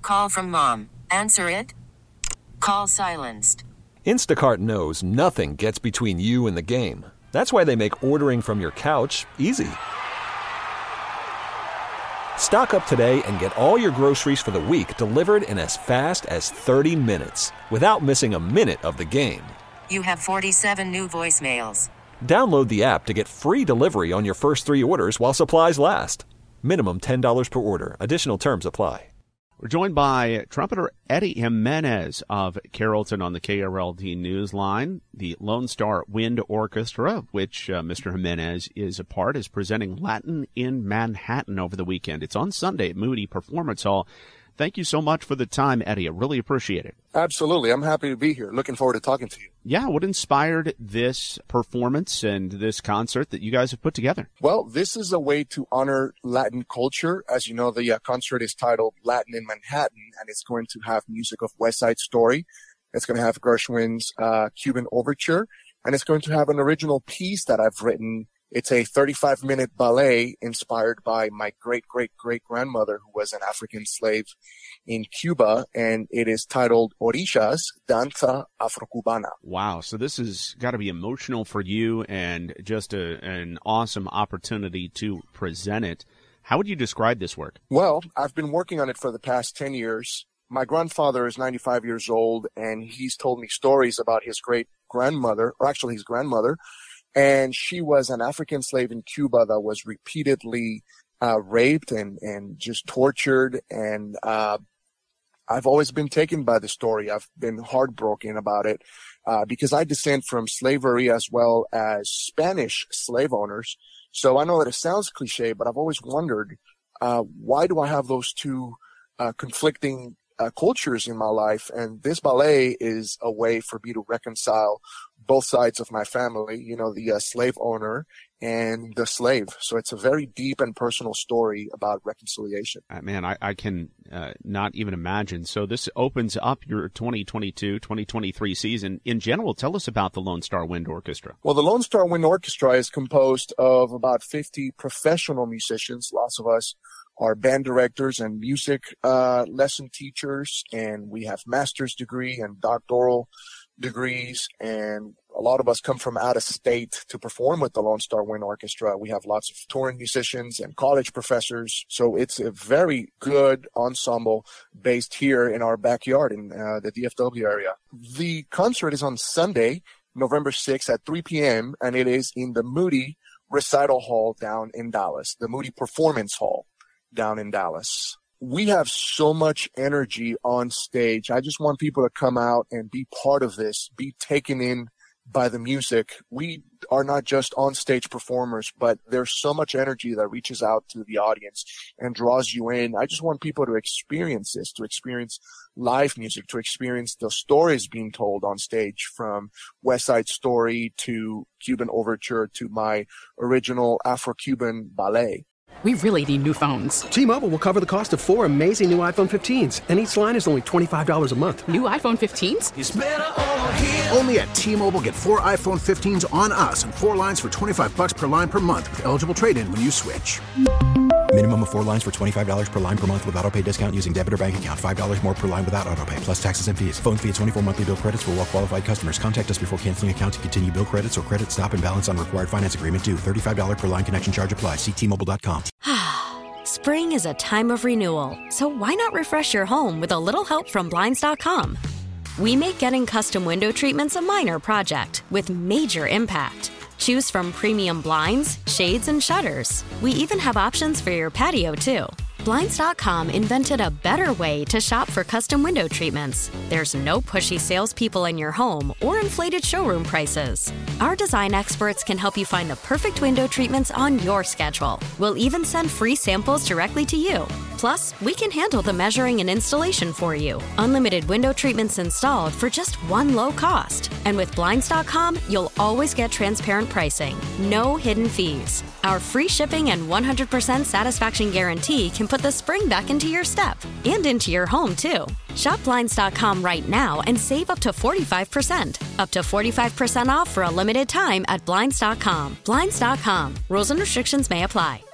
call from mom. Answer it. Call silenced. Instacart knows nothing gets between you and the game. That's why they make ordering from your couch easy. Stock up today and get all your groceries for the week delivered in as fast as 30 minutes without missing a minute of the game. You have 47 new voicemails. Download the app to get free delivery on your first 3 orders while supplies last. Minimum $10 per order. Additional terms apply. We're joined by trumpeter Eddie Jimenez of Carrollton on the KRLD Newsline. The Lone Star Wind Orchestra, which Mr. Jimenez is a part, is presenting Latin in Manhattan over the weekend. It's on Sunday at Moody Performance Hall. Thank you so much for the time, Eddie. I really appreciate it. Absolutely. I'm happy to be here. Looking forward to talking to you. Yeah, what inspired this performance and this concert that you guys have put together? Well, this is a way to honor Latin culture. As you know, the concert is titled Latin in Manhattan, and it's going to have music of West Side Story. It's going to have Gershwin's Cuban Overture, and it's going to have an original piece that I've written. It's a 35-minute ballet inspired by my great-great-great-grandmother, who was an African slave in Cuba, and it is titled Orishas, Danza Afro-Cubana. Wow, so this has got to be emotional for you and just an awesome opportunity to present it. How would you describe this work? Well, I've been working on it for the past 10 years. My grandfather is 95 years old, and he's told me stories about his great-grandmother, or actually his grandmother, and she was an African slave in Cuba that was repeatedly raped and just tortured. And I've always been taken by the story. I've been heartbroken about it because I descend from slavery as well as Spanish slave owners. So I know that it sounds cliche, but I've always wondered, why do I have those two conflicting cultures in my life? And this ballet is a way for me to reconcile both sides of my family, you know, the slave owner and the slave. So it's a very deep and personal story about reconciliation. Man, I can not even imagine. So this opens up your 2022-2023 season. In general, tell us about the Lone Star Wind Orchestra. Well, the Lone Star Wind Orchestra is composed of about 50 professional musicians. Lots of us are band directors and music lesson teachers, and we have master's degree and doctoral degrees, and a lot of us come from out of state to perform with the Lone Star Wind Orchestra. We have lots of touring musicians and college professors, so it's a very good ensemble based here in our backyard in the DFW area. The concert is on Sunday, November 6th at 3 p.m., and it is in the Moody Recital Hall down in Dallas, the Moody Performance Hall down in Dallas. We have so much energy on stage. I just want people to come out and be part of this, be taken in by the music. We are not just on stage performers, but there's so much energy that reaches out to the audience and draws you in. I just want people to experience this, to experience live music, to experience the stories being told on stage, from West Side Story to Cuban Overture to my original Afro-Cuban ballet. We really need new phones. T-Mobile will cover the cost of 4 amazing new iPhone 15s, and each line is only $25 a month. New iPhone 15s? It's better over here. Only at T-Mobile, get 4 iPhone 15s on us and 4 lines for $25 per line per month with eligible trade-in when you switch. Minimum of 4 lines for $25 per line per month with autopay discount using debit or bank account. $5 more per line without autopay, plus taxes and fees. Phone fee at 24 monthly bill credits for well-qualified customers. Contact us before canceling account to continue bill credits or credit stop and balance on required finance agreement due. $35 per line connection charge applies. See T-Mobile.com. Spring is a time of renewal, so why not refresh your home with a little help from Blinds.com? We make getting custom window treatments a minor project with major impact. Choose from premium blinds, shades, and shutters. We even have options for your patio, too. Blinds.com invented a better way to shop for custom window treatments. There's no pushy salespeople in your home or inflated showroom prices. Our design experts can help you find the perfect window treatments on your schedule. We'll even send free samples directly to you. Plus, we can handle the measuring and installation for you. Unlimited window treatments installed for just one low cost. And with Blinds.com, you'll always get transparent pricing. No hidden fees. Our free shipping and 100% satisfaction guarantee can put the spring back into your step and into your home, too. Shop Blinds.com right now and save up to 45%. Up to 45% off for a limited time at Blinds.com. Blinds.com. Rules and restrictions may apply.